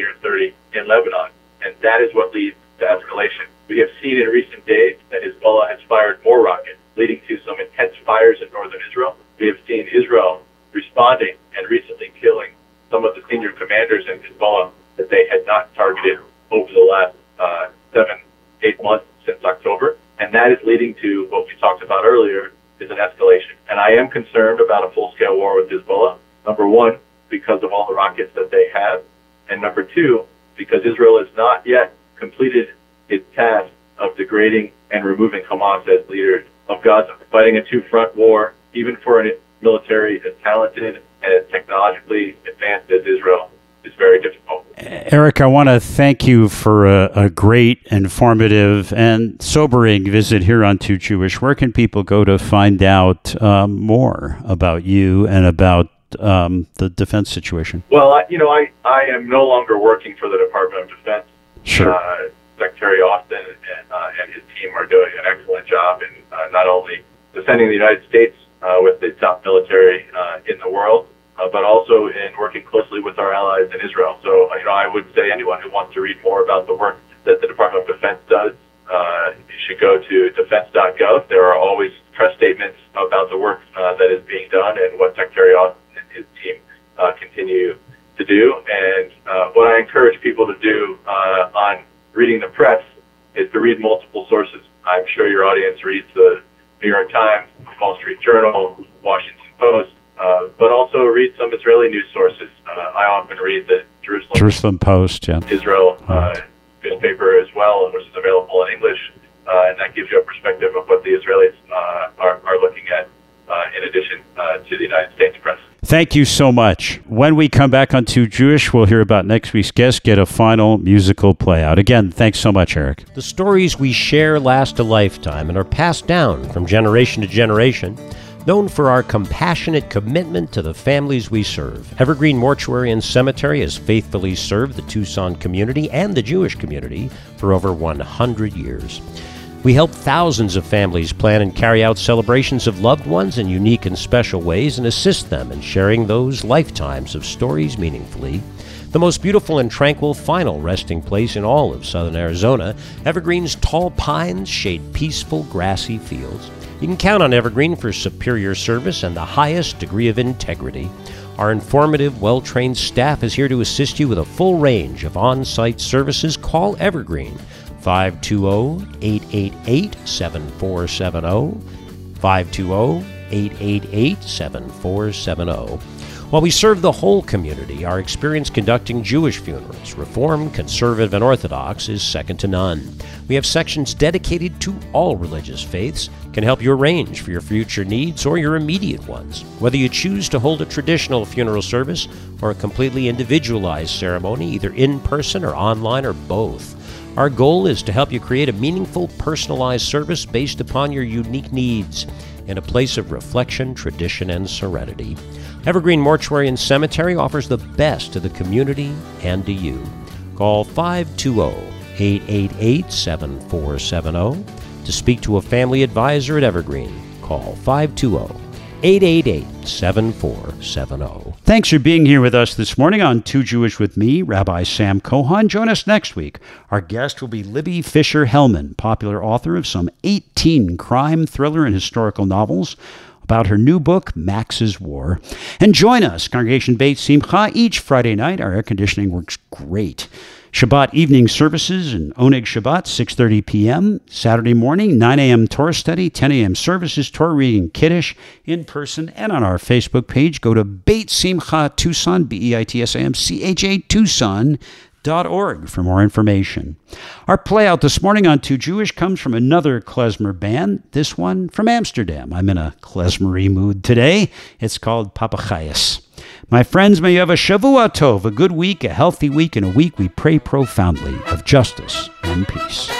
[SPEAKER 2] or thirty in Lebanon. And that is what leads to escalation. We have seen in recent days that Hezbollah has fired more rockets, leading to some intense fires in northern Israel. We have seen Israel responding and recently killing some of the senior commanders in Hezbollah that they had not targeted over the last uh, seven, eight months since October. And that is leading to what we talked about earlier, is an escalation. And I am concerned about a full-scale war with Hezbollah. Number one, because of all the rockets that they have. And number two, because Israel has not yet completed its task of degrading and removing Hamas as leader of Gaza. Fighting a two-front war, even for a military as talented and as technologically advanced as Israel, is very difficult.
[SPEAKER 4] Eric, I want to thank you for a, a great, informative, and sobering visit here on Too Jewish. Where can people go to find out um, more about you and about um, the defense situation?
[SPEAKER 2] Well, I, you know, I, I am no longer working for the Department of Defense.
[SPEAKER 4] Sure.
[SPEAKER 2] Uh, Secretary Austin and, uh, and his team are doing an excellent job in uh, not only defending the United States uh, with the top military uh, in the world, uh, but also in working closely with our allies in Israel. So, you know, I would say anyone who wants to read more about the work that the Department of Defense does, uh, you should go to defense dot gov. There are always press statements about the work uh, that is being done and what Secretary Austin and his team uh, continue to do. And uh, what I encourage people to do uh, on reading the press is to read multiple sources. I'm sure your audience reads the New York Times, Wall Street Journal, Washington Post, uh, but also read some Israeli news sources. Uh, I often read the Jerusalem,
[SPEAKER 4] Jerusalem Post, yeah.
[SPEAKER 2] Israel uh, newspaper as well, which is available in English, uh, and that gives you a perspective of what the Israelis uh, are, are looking at uh, in addition uh, to the United States press.
[SPEAKER 4] Thank you so much. When we come back on Too Jewish, we'll hear about next week's guest, get a final musical play out. Again, thanks so much, Eric.
[SPEAKER 1] The stories we share last a lifetime and are passed down from generation to generation, known for our compassionate commitment to the families we serve. Evergreen Mortuary and Cemetery has faithfully served the Tucson community and the Jewish community for over one hundred years. We help thousands of families plan and carry out celebrations of loved ones in unique and special ways and assist them in sharing those lifetimes of stories meaningfully. The most beautiful and tranquil final resting place in all of southern Arizona, Evergreen's tall pines shade peaceful grassy fields. You can count on Evergreen for superior service and the highest degree of integrity. Our informative, well-trained staff is here to assist you with a full range of on-site services. Call Evergreen, five two zero, eight eight eight, seven four seven zero, five two zero, eight eight eight, seven four seven zero. While we serve the whole community, our experience conducting Jewish funerals, Reform, Conservative, and Orthodox, is second to none. We have sections dedicated to all religious faiths, can help you arrange for your future needs or your immediate ones. Whether you choose to hold a traditional funeral service or a completely individualized ceremony, either in person or online or both, our goal is to help you create a meaningful, personalized service based upon your unique needs in a place of reflection, tradition, and serenity. Evergreen Mortuary and Cemetery offers the best to the community and to you. Call five two zero, eight eight eight, seven four seven zero to speak to a family advisor at Evergreen. Call five two zero, eight eight eight, seven four seven zero.
[SPEAKER 4] Thanks for being here with us this morning on Too Jewish with me, Rabbi Sam Cohan. Join us next week. Our guest will be Libby Fisher-Hellman, popular author of some eighteen crime, thriller, and historical novels about her new book, Max's War. And join us, Congregation Beit Simcha, each Friday night. Our air conditioning works great. Shabbat evening services and Oneg Shabbat, six thirty p.m. Saturday morning, nine a.m. Torah study, ten a.m. services, Torah reading, Kiddush, in person, and on our Facebook page. Go to Beit Simcha Tucson, B E I T S A M C H A Tucson, dot org for more information. Our play out this morning on Too Jewish comes from another klezmer band, this one from Amsterdam. I'm in a klezmery mood today. It's called Papachayas. My friends, may you have a Shavua Tov, a good week, a healthy week, and a week we pray profoundly of justice and peace.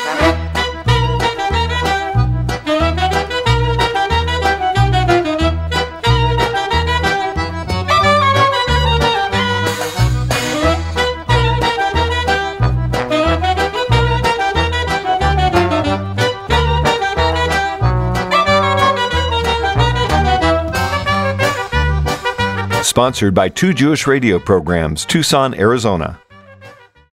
[SPEAKER 6] Sponsored by Two Jewish Radio Programs, Tucson, Arizona.